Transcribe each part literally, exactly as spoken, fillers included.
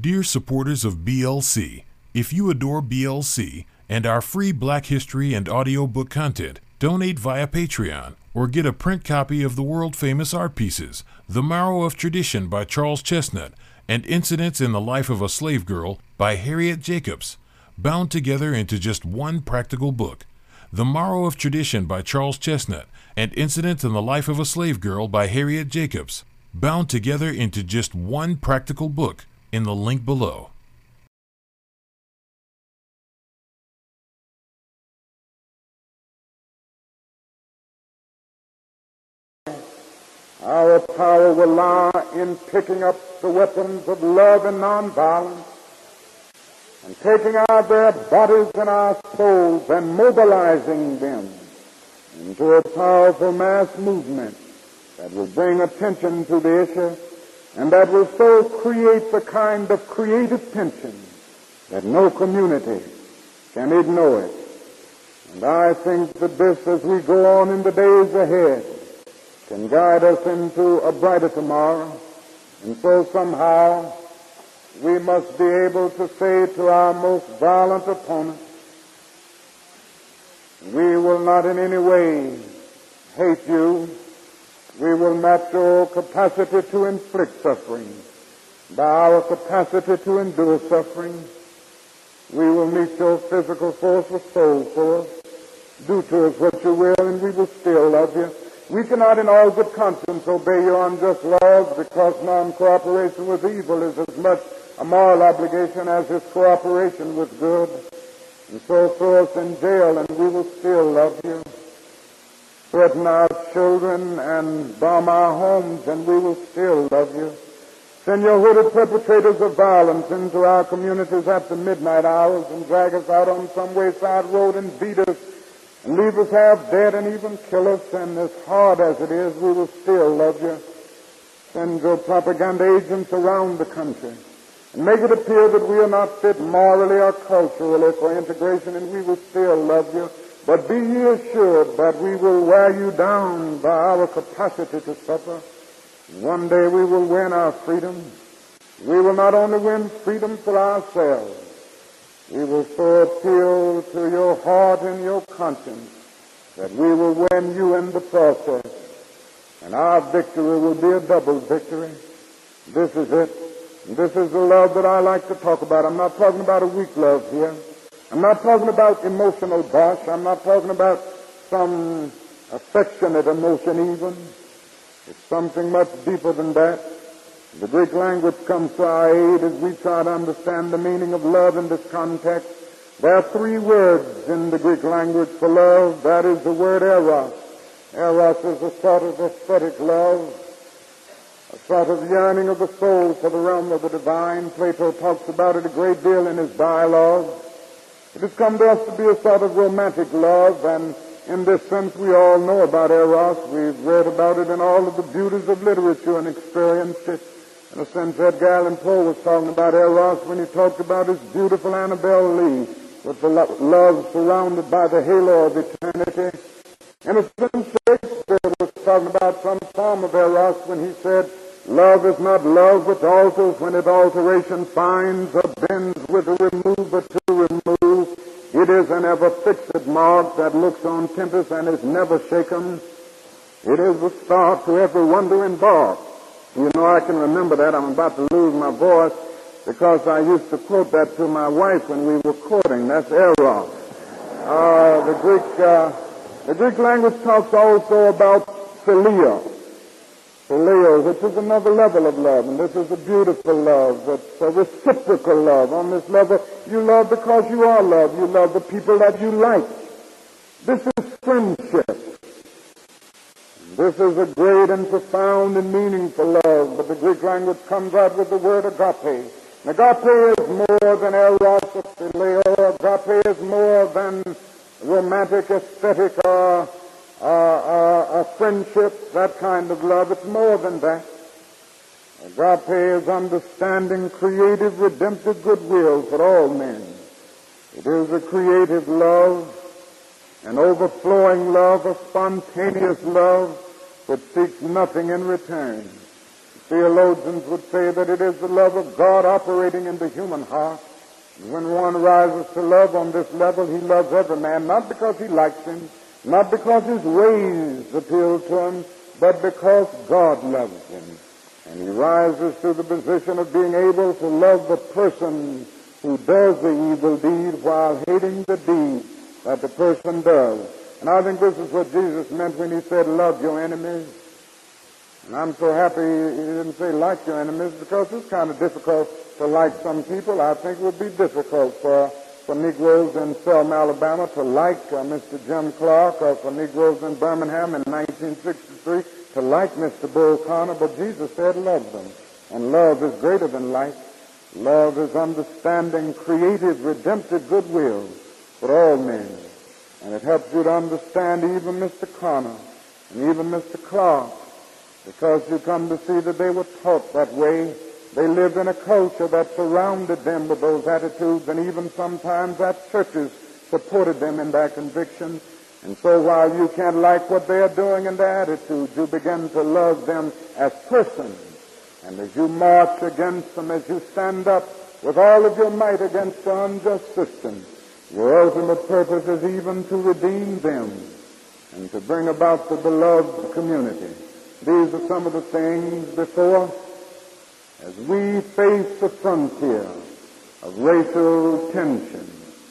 Dear supporters of B L C, if you adore B L C and our free Black History and audiobook content, donate via Patreon or get a print copy of the world-famous art pieces, The Marrow of Tradition by Charles Chesnutt and Incidents in the Life of a Slave Girl by Harriet Jacobs, bound together into just one practical book. The Marrow of Tradition by Charles Chesnutt and Incidents in the Life of a Slave Girl by Harriet Jacobs, bound together into just one practical book, in the link below. Our power will lie in picking up the weapons of love and nonviolence and taking out their bodies and our souls and mobilizing them into a powerful mass movement that will bring attention to the issue and that will so create the kind of creative tension that no community can ignore it. And I think that this, as we go on in the days ahead, can guide us into a brighter tomorrow. And so somehow we must be able to say to our most violent opponents, we will not in any way hate you. We will match your capacity to inflict suffering by our capacity to endure suffering. We will meet your physical force with soul force. Do to us what you will, and we will still love you. We cannot in all good conscience obey your unjust laws, because non-cooperation with evil is as much a moral obligation as is cooperation with good. And so throw us in jail, and we will still love you. Threaten our children and bomb our homes, and we will still love you. Send your hooded perpetrators of violence into our communities at the midnight hours and drag us out on some wayside road and beat us and leave us half dead and even kill us, and as hard as it is, we will still love you. Send your propaganda agents around the country and make it appear that we are not fit morally or culturally for integration, and we will still love you. But be ye assured that we will wear you down by our capacity to suffer. One day we will win our freedom. We will not only win freedom for ourselves, we will so appeal to your heart and your conscience that we will win you in the process. And our victory will be a double victory. This is it. This is the love that I like to talk about. I'm not talking about a weak love here. I'm not talking about emotional bosh. I'm not talking about some affectionate emotion even. It's something much deeper than that. The Greek language comes to our aid as we try to understand the meaning of love in this context. There are three words in the Greek language for love. That is the word eros. Eros is a sort of aesthetic love, a sort of yearning of the soul for the realm of the divine. Plato talks about it a great deal in his dialogue. It has come to us to be a sort of romantic love, and in this sense we all know about eros. We've read about it in all of the beauties of literature and experienced it. In a sense, Edgar Allan Poe was talking about eros when he talked about his beautiful Annabel Lee, with the lo- love surrounded by the halo of eternity. In a sense, Shakespeare was talking about some form of eros when he said, love is not love which alters when it alteration finds, or bends with a remover to remove. It is an ever-fixed mark that looks on tempest and is never shaken. It is the start to every wandering bark. You know, I can remember that. I'm about to lose my voice because I used to quote that to my wife when we were courting. That's eros. Uh, the Greek, uh, the Greek language talks also about phileo. Phileo, which is another level of love, and this is a beautiful love. It's a reciprocal love. On this level, you love because you are loved. You love the people that you like. This is friendship. This is a great and profound and meaningful love, but the Greek language comes out with the word agape. And agape is more than eros or phileo. Agape is more than romantic, aesthetic, or uh, uh, uh, friendship, that kind of love. It's more than that. Agape is understanding, creative, redemptive goodwill for all men. It is a creative love, an overflowing love, a spontaneous love that seeks nothing in return. Theologians would say that it is the love of God operating in the human heart. And when one rises to love on this level, he loves every man, not because he likes him, not because his ways appeal to him, but because God loves him. And he rises to the position of being able to love the person who does the evil deed while hating the deed that the person does. And I think this is what Jesus meant when he said, love your enemies. And I'm so happy he didn't say like your enemies, because it's kind of difficult to like some people. I think it would be difficult for, for Negroes in Selma, Alabama to like uh, Mister Jim Clark, or for Negroes in Birmingham in nineteen sixty-three to like Mister Bull Connor, but Jesus said love them. And love is greater than like. Love is understanding, creative, redemptive goodwill for all men. And it helps you to understand even Mister Connor and even Mister Clark, because you come to see that they were taught that way. They lived in a culture that surrounded them with those attitudes, and even sometimes that churches supported them in their convictions. And so while you can't like what they are doing in their attitudes, you begin to love them as persons. And as you march against them, as you stand up with all of your might against the unjust system, your ultimate purpose is even to redeem them and to bring about the beloved community. These are some of the things before us as we face the frontier of racial tension.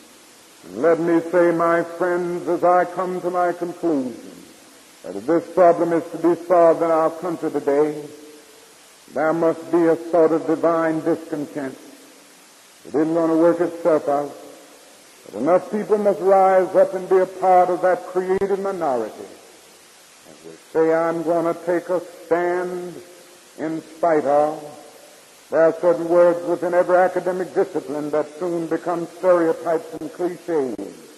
And let me say, my friends, as I come to my conclusion, that if this problem is to be solved in our country today, there must be a sort of divine discontent. It isn't going to work itself out. But enough people must rise up and be a part of that creative minority. As they say, I'm going to take a stand in spite of. There are certain words within every academic discipline that soon become stereotypes and cliches.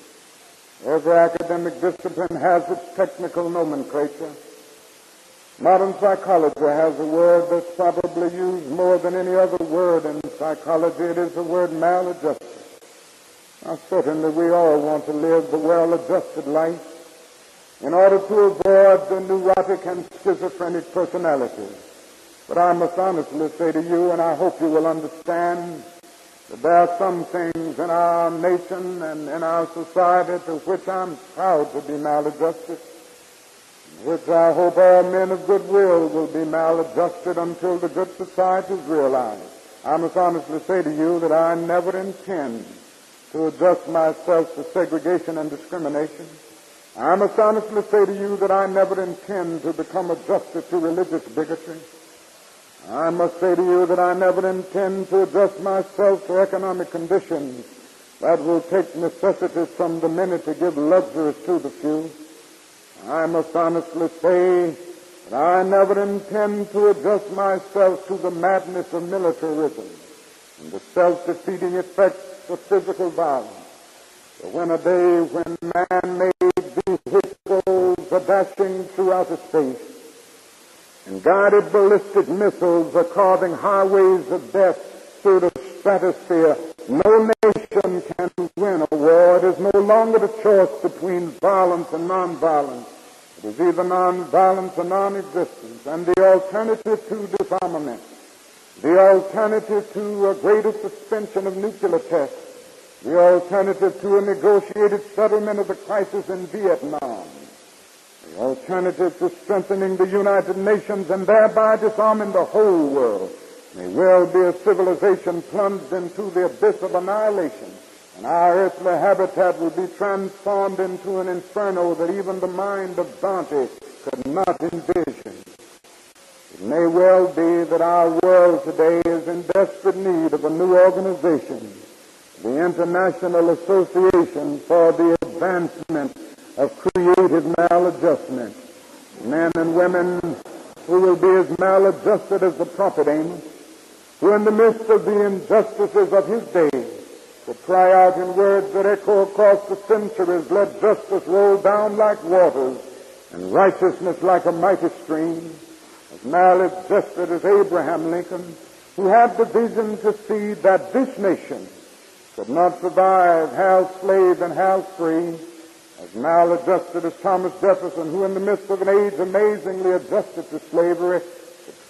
Every academic discipline has its technical nomenclature. Modern psychology has a word that's probably used more than any other word in psychology. It is the word maladjusted. Now, certainly we all want to live the well-adjusted life in order to avoid the neurotic and schizophrenic personalities. But I must honestly say to you, and I hope you will understand, that there are some things in our nation and in our society to which I'm proud to be maladjusted, which I hope all men of goodwill will be maladjusted until the good society is realized. I must honestly say to you that I never intend to adjust myself to segregation and discrimination. I must honestly say to you that I never intend to become adjusted to religious bigotry. I must say to you that I never intend to adjust myself to economic conditions that will take necessities from the many to give luxuries to the few. I must honestly say that I never intend to adjust myself to the madness of militarism and the self-defeating effects of physical violence. But when a day when man-made vehicles are dashing through outer space, and guided ballistic missiles are carving highways of death through the stratosphere, no nation can win a war. It is no longer the choice between violence and nonviolence. It is either nonviolence or non-existence. And the alternative to disarmament, the alternative to a greater suspension of nuclear tests, the alternative to a negotiated settlement of the crisis in Vietnam, the alternative to strengthening the United Nations and thereby disarming the whole world may well be a civilization plunged into the abyss of annihilation, and our earthly habitat will be transformed into an inferno that even the mind of Dante could not envision. It may well be that our world today is in desperate need of a new organization, the International Association for the Advancement of Creative Maladjustment. Men and women who will be as maladjusted as the prophet Amos, who in the midst of the injustices of his day could cry out in words that echo across the centuries, let justice roll down like waters and righteousness like a mighty stream. As maladjusted as Abraham Lincoln, who had the vision to see that this nation could not survive half slave and half free. As maladjusted as Thomas Jefferson, who in the midst of an age amazingly adjusted to slavery, could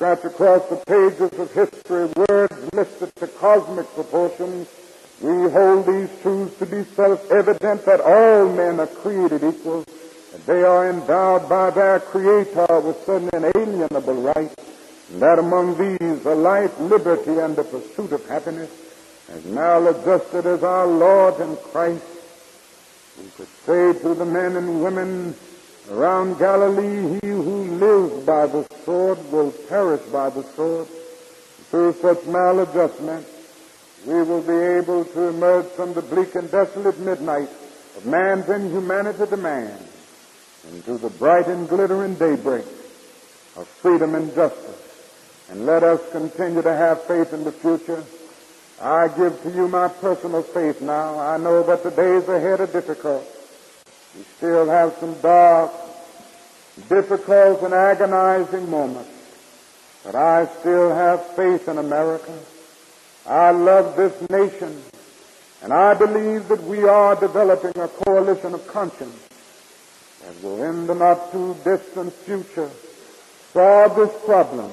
stretch across the pages of history words lifted to cosmic proportions, we hold these truths to be self-evident that all men are created equal, that they are endowed by their Creator with certain inalienable rights, and that among these are life, liberty, and the pursuit of happiness, as maladjusted as our Lord and Christ. We could say to the men and women around Galilee, he who lives by the sword will perish by the sword. Through such maladjustment, we will be able to emerge from the bleak and desolate midnight of man's inhumanity to man into the bright and glittering daybreak of freedom and justice. And let us continue to have faith in the future. I give to you my personal faith now. I know that the days ahead are difficult. We still have some dark, difficult, and agonizing moments. But I still have faith in America. I love this nation. And I believe that we are developing a coalition of conscience that will, in the not-too-distant future, solve this problem.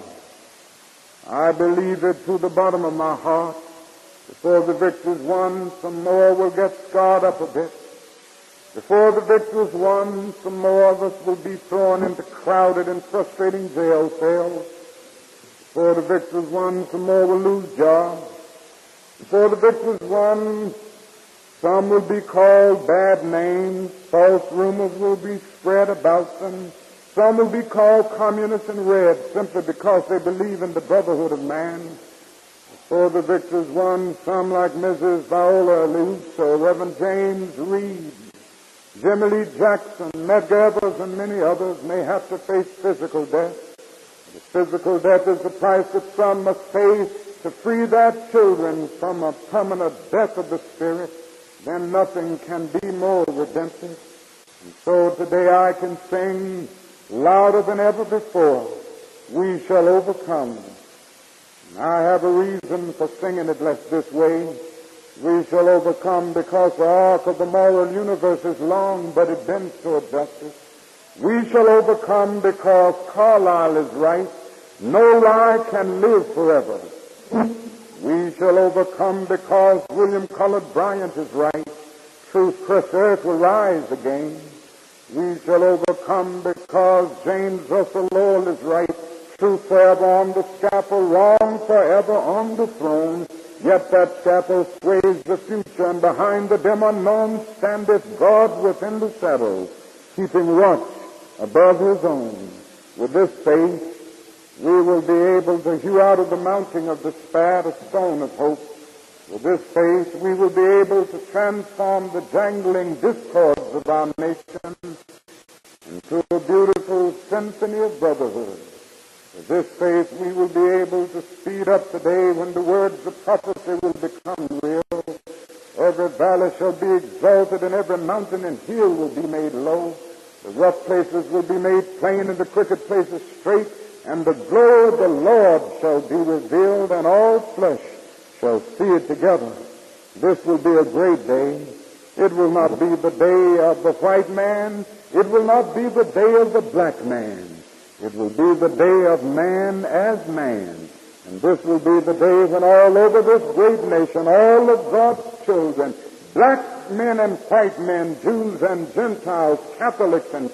I believe it to the bottom of my heart. Before the victory's won, some more will get scarred up a bit. Before the victory's won, some more of us will be thrown into crowded and frustrating jail cells. Before the victory's won, some more will lose jobs. Before the victory's won, some will be called bad names. False rumors will be spread about them. Some will be called communists and red simply because they believe in the brotherhood of man. Before the victor's won, some like Missus Viola Lutz or Reverend James Reed, Jimmy Lee Jackson, Medgar Evers, and many others may have to face physical death. The physical death is the price that some must pay to free their children from a permanent death of the spirit. Then nothing can be more redemptive. And so today I can sing louder than ever before, we shall overcome. And I have a reason for singing it this way. We shall overcome because the arc of the moral universe is long, but it bends toward justice. We shall overcome because Carlyle is right. No lie can live forever. We shall overcome because William Cullen Bryant is right. Truth crushed earth will rise again. We shall overcome because James Russell Lowell is right. Truth forever on the scaffold, wrong forever on the throne. Yet that scaffold sways the future, and behind the dim unknown standeth God within the shadows, keeping watch above his own. With this faith, we will be able to hew out of the mounting of despair a stone of hope. With this faith, we will be able to transform the jangling discords of our nation into a beautiful symphony of brotherhood. With this faith, we will be able to speed up the day when the words of prophecy will become real. Every valley shall be exalted, and every mountain and hill will be made low. The rough places will be made plain, and the crooked places straight, and the glory of the Lord shall be revealed, and all flesh shall see it together. This will be a great day. It will not be the day of the white man. It will not be the day of the black man. It will be the day of man as man. And this will be the day when all over this great nation, all of God's children, black men and white men, Jews and Gentiles, Catholics and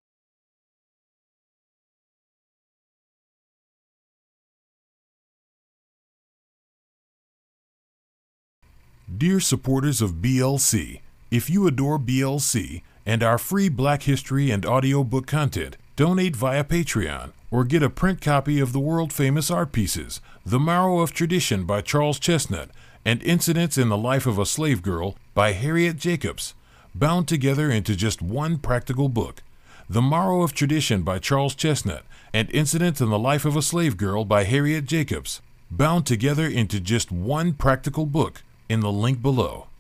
Dear supporters of B L C, if you adore B L C and our free Black History and audiobook content, donate via Patreon or get a print copy of the world-famous art pieces, The Marrow of Tradition by Charles Chesnutt and Incidents in the Life of a Slave Girl by Harriet Jacobs, bound together into just one practical book. The Marrow of Tradition by Charles Chesnutt and Incidents in the Life of a Slave Girl by Harriet Jacobs, bound together into just one practical book, in the link below.